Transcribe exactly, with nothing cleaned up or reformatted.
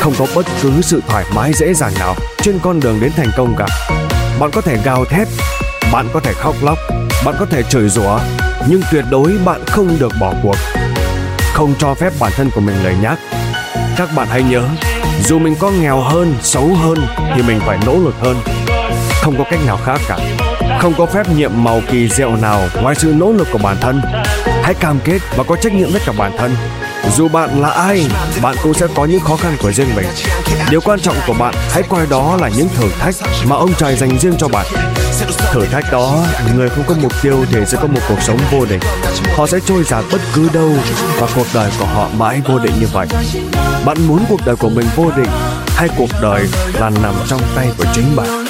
Không có bất cứ sự thoải mái dễ dàng nào trên con đường đến thành công cả. Bạn có thể gào thét, bạn có thể khóc lóc, bạn có thể chửi rủa, nhưng tuyệt đối bạn không được bỏ cuộc. Không cho phép bản thân của mình lười nhác. Các bạn hãy nhớ, dù mình có nghèo hơn, xấu hơn thì mình phải nỗ lực hơn. Không có cách nào khác cả. Không có phép nhiệm màu kỳ diệu nào ngoài sự nỗ lực của bản thân. Hãy cam kết và có trách nhiệm với cả bản thân. Dù bạn là ai, bạn cũng sẽ có những khó khăn của riêng mình. Điều quan trọng của bạn, hãy coi đó là những thử thách mà ông trời dành riêng cho bạn. Thử thách đó, người không có mục tiêu thì sẽ có một cuộc sống vô định. Họ sẽ trôi dạt bất cứ đâu và cuộc đời của họ mãi vô định như vậy. Bạn muốn cuộc đời của mình vô định hay cuộc đời là nằm trong tay của chính bạn?